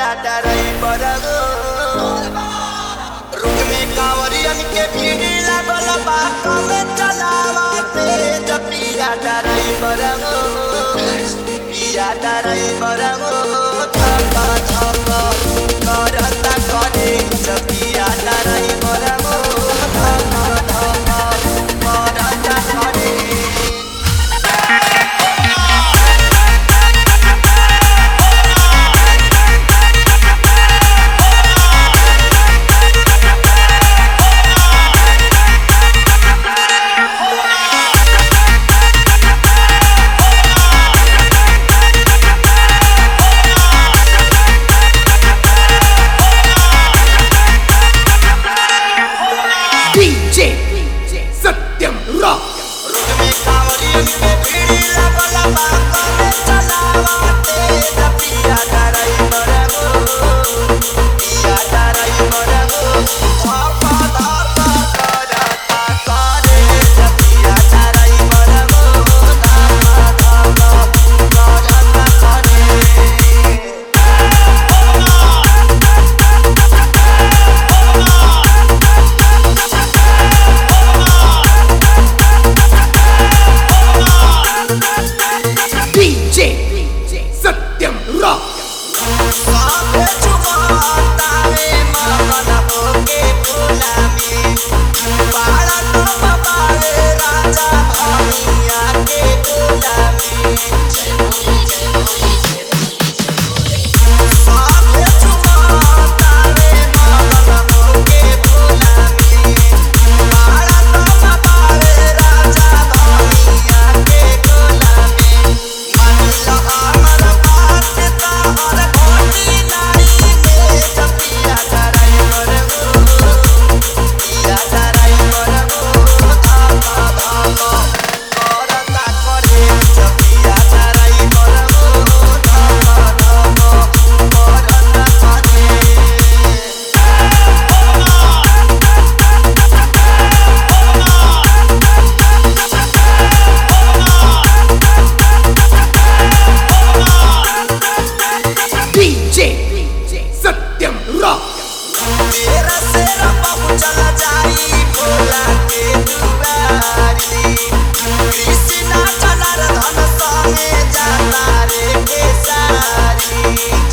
रुक में कांवरियन के भीड़ लागल बा कमे चलावा तेज पिया ड्राइवर हो पिया ड्राइवर हो थक थक करता करे पिया ड्राइवर हो थक थक करता करे सत्यम रॉक रुक में कांवरियन के भीड़ लागल बा कमे चलावा तेज पिया ड्राइवर हो पिया ड्राइवर हो धक धक करता करे पिया ड्राइवर हो धक धक करता करे सत्यम रॉक साथे चुमाता रे मगन होके गुलामी बाड़ा तो बाबारे राजा भैया के गुलामी साथे चुमाता रे मगन होके गुलामी बाड़ा तो बाबारे राजा भैया के गुलामी मन लगा मन बात ता और कोटी नारी में जपिया ड्राइवर हो पिया ड्राइवर हो धक धक करता करे जपिया ड्राइवर हो धक धक करता सत्यम रॉक तेरा सेरा बाबू चला जाई भोला के दुआरी कृष्णा जनार्दन संगे जाता रे केसारी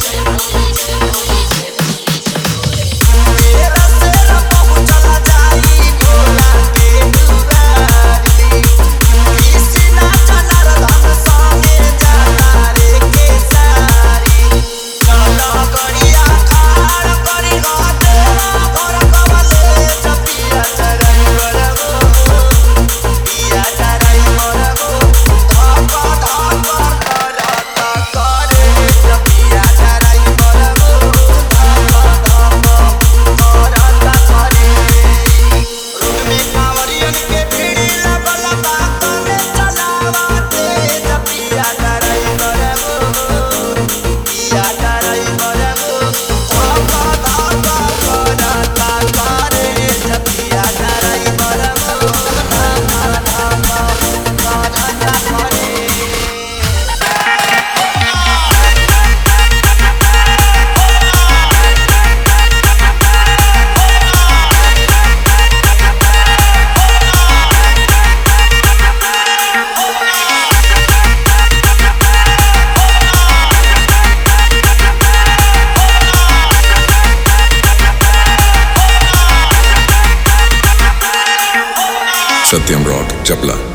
तेरा सेरा बाबू चला जाई भोला के दुआरी कृष्णा जनार्दन संगे जाता रे केसारी चला गड़िया खाड़ करी गाते घर कवले जपिया ड्राइवर हो पिया ड्राइवर हो धक धक करता करे जपिया ड्राइवर हो धक धक करता करे रुक में कांवरियन के भीड़ लागल बा कमे चलावा तेज पिया ड्राइवर हो पिया ड्राइवर हो धक धक करता करे पिया ड्राइवर हो धक धक करता करे सत्यम रॉक चपला।